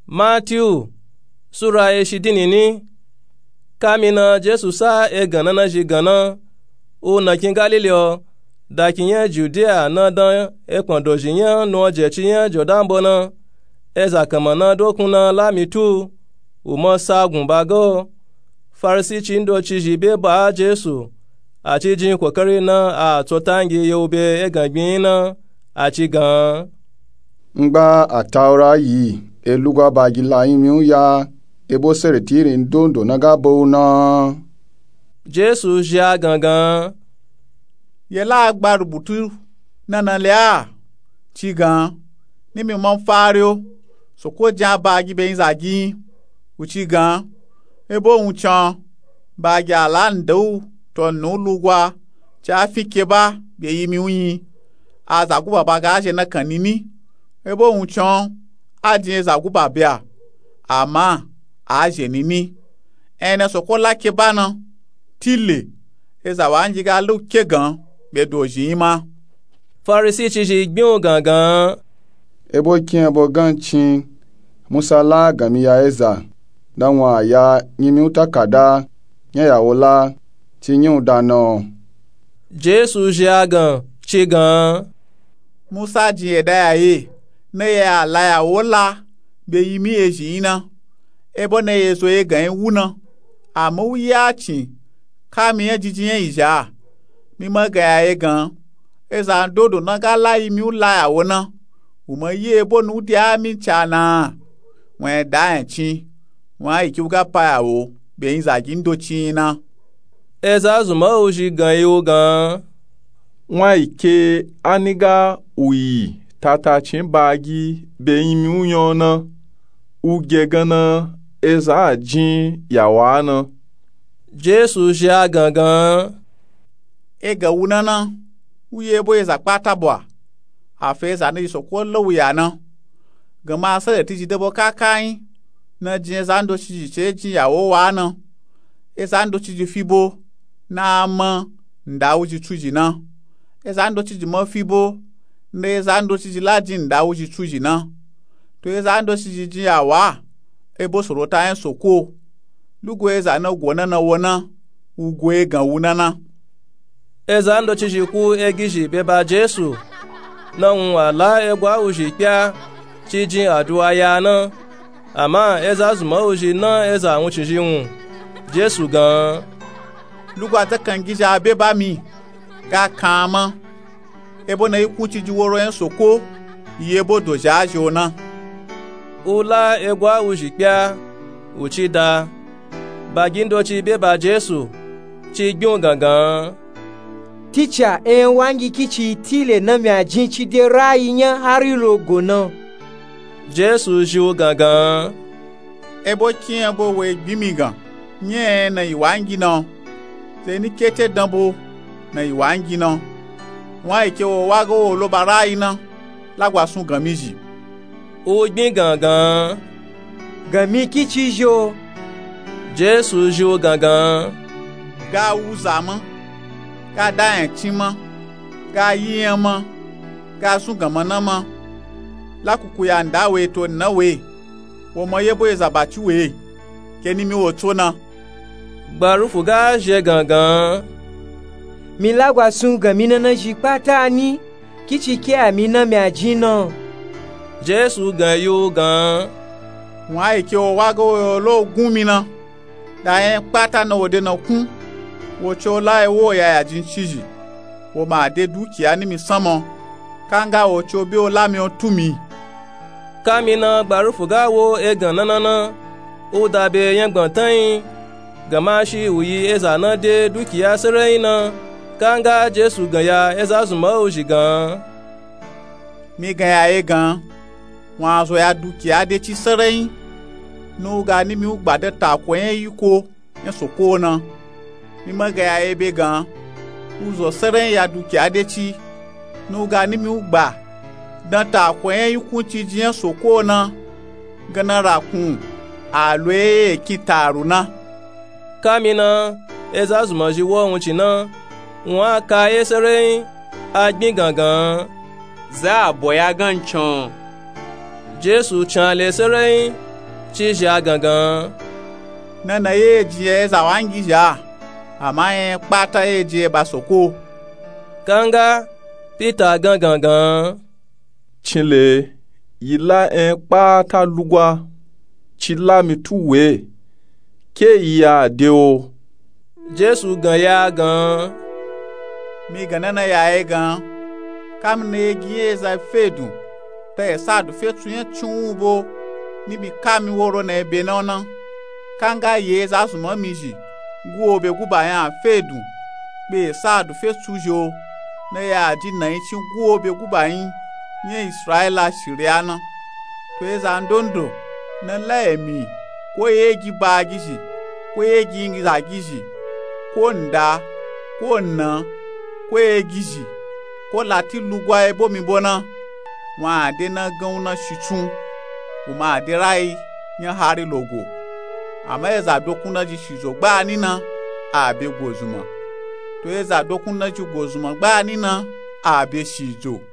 Matthew sura eshidinini. Kamina Jesu sa egana na jigana o na kin Galileo da kinye Judea na dan ekpondo jiyan no jechiyan Jordan bona eza kamana dokuna lamitu umo sagun bago Farisi chindo chijibe ba Jesu ati jin kokari na a totangi yobe egangbin na ati gan ngba ataura yi elugwa bagila imi ya ebo seretiri ndondo na gabo na Jesu ja gangan yela agbarubutu nana lea chigan ni mi mon fario soko ja bagi be nzagi uchigan ebo unchan bagi ala ndo to no lugwa cha fikeba be yimi unyi azagu baba ga je na kanini ebo unchan adin zagu babia ama aje nini ene soko la kebana tile eza wanji ga lu kegan be dojima Farisi chiji gbin gangan ebo kin ebo ganchin musala gami ya eza danwa ya nyimi utakada nya ya ola ti nyun dano Jesu jagan chigan Musa ji edaye ne ya la ya ola be yimi ejina ebo ne yeso e gan wuna amu ya chi kami ya jijiyan ija mi ma ga ya gan eza dodo na ga la yimi ula ya wona uma ye ebo nu dia mi chana wen da enchi wa ikiuga pa ya wo be inza gindo china eza zuma oji gan yo gan nwa ike aniga uyi tata chimbagi be yimi unyona ugegana eza ajin yawana Jesu ja gangan ega wunana uye bo eza kpata bwa afeza na isoko lo ya na gama sa ti debo kakai na jin zando chiji cheji yawo wa na ezando chiji fibo na ama ndawo ji tuji na ezando chiji mo fibo na ezando chiji laji ndawo ji tuji na to ezando chiji ji yawa ebo sorota en soko lugo eza na gwona na wona ugwe gan wunana ezando chiji ku egiji beba Jesu na nwala egwa uji pia chiji adua ya na ama eza zuma uji na eza nwuchiji wu Jesu gan lugo atakan gija beba mi ga kama ebo na iku chiji woro en soko yebo doja jona ula egwa uji pia uchida bagindo chi beba Jesu chi gbon gangan Teacher wangi kichi tile na mi ajin chi de rai nya harilo gona Jesu ju gangan ebo kin ebo we gbimigan nye na iwangi no se ni kete dambo na iwangi no wa ike wo wago lo barai na lagwa sun gamiji o gbin gangan gami kichi jo Jesu ju gangan ga uzama ga da entima ga yiyama ga sun gamana ma lakuku ya ndawe to nawe wo mo yebo ezabati we keni mi wo to na gbarufu ga je gangan mi lagwa sun gamina na jipata ni kichi ke amina mi ajina Jesu gan yo gan wa ike o wago lo gun mi na da en pata na ode na kun wo cho la ewo ya jin chiji wo ma de dukia ni mi samo kanga o cho bi o la mi o tumi kamina gbarufu ga wo egan nanana o dabe yan gban tan gamashi uyi eza na de dukia sereina kanga Jesu gan ya eza zuma oji gan mi gan ya egan wọn azo ya dukia de chi serein no ga ni mi ugba de ta ko yen yiko en soko na mi ma ga ya ebe gan uzo serein ya dukia de chi no ga ni mi ugba dan ta ko yen yiku chi ji en soko na gana rakun alwe kitaru na kamina eza zuma ji wo won chi na wọn aka eserein agbin gangan za boya ganchon Jesu chan le serein chi ja gangan. Nana ye je za wangi ja. Ama kpata ye je basoko. Kanga Peter gangan. Chile yila kpata lugwa chila mituwe ke iya deo. Jesu gan ya gan. Mi ganana ya gan. Kam ne gie za fedu. Te sadu fetu ye chumbo. Ni bi kami woro na ebe nona. Kanga ye za suma miji. Guo be guba ya fedu. Be sadu fetu jo. Na ya di na ichi guo be guba yin. Nye Israela shiriana. Tweza ndondo. Na la emi. Ko ye giba gishi. Ko ye gingiza gishi. Ko nda. Ko na. Ko ye gishi. Ko lati lugwa ebo mi bona. Wa ade na gan na shichun. Uma ade rai nya hari logo. Ama eza dokuna ji shizo gba nina abe gozuma. To eza dokuna ji gozuma gba nina abe shizo.